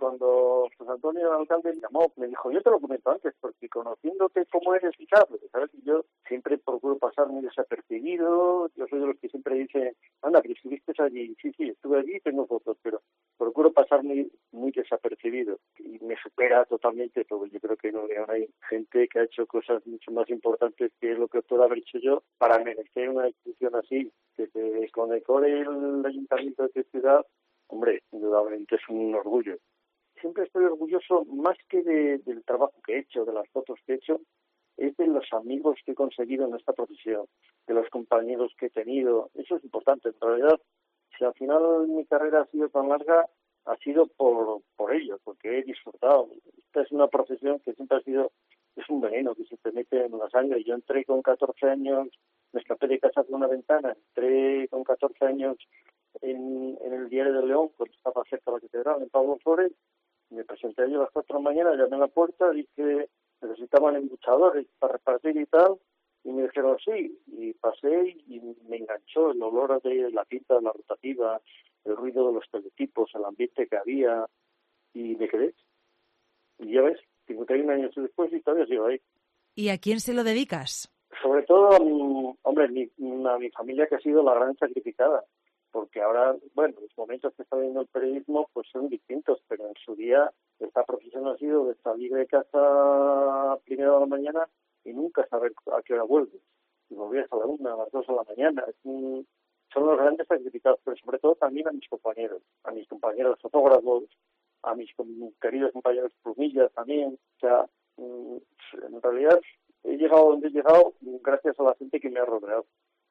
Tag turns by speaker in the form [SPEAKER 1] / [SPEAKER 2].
[SPEAKER 1] cuando José Antonio, el alcalde, me llamó, me dijo, yo te lo comento antes, porque conociéndote cómo eres y tal, porque sabes que yo siempre procuro pasar muy desapercibido, yo soy de los que siempre dicen, anda, que estuviste allí, sí, estuve allí, tengo fotos, pero procuro pasar muy desapercibido y me supera totalmente todo. Yo creo que no hay gente que ha hecho cosas mucho más importantes que lo que pueda haber hecho yo para merecer una institución así, que te condecore el ayuntamiento de tu ciudad. Hombre, indudablemente es un orgullo. Siempre estoy orgulloso, más que del trabajo que he hecho, de las fotos que he hecho, es de los amigos que he conseguido en esta profesión, de los compañeros que he tenido. Eso es importante. En realidad, si al final mi carrera ha sido tan larga, ha sido por ello, porque he disfrutado. Esta es una profesión que siempre es un veneno que se te mete en la sangre. Yo entré con 14 años, me escapé de casa por una ventana, entré con 14 años en el Diario de León, cuando estaba cerca de la catedral, en Pablo Flores. Me presenté allí a las 4 de la mañana, llamé a la puerta, dije necesitaban embuchadores para repartir y tal, y me dijeron sí, y pasé y me enganchó el olor de la tinta de la rotativa, el ruido de los teletipos, el ambiente que había, y me quedé. Y ya ves, 51 años después y todavía sigo ahí.
[SPEAKER 2] ¿Y a quién se lo dedicas?
[SPEAKER 1] Sobre todo a mi familia, que ha sido la gran sacrificada, porque ahora, bueno, los momentos que está viendo el periodismo pues son distintos, pero en su día esta profesión ha sido de salir de casa primero de la mañana y nunca saber a qué hora vuelves. Y volvías a la 1, a las 2 de la mañana. Son los grandes sacrificados, pero sobre todo también a mis compañeros fotógrafos, a mis queridos compañeros plumillas también. O sea, en realidad he llegado donde he llegado gracias a la gente que me ha rodeado.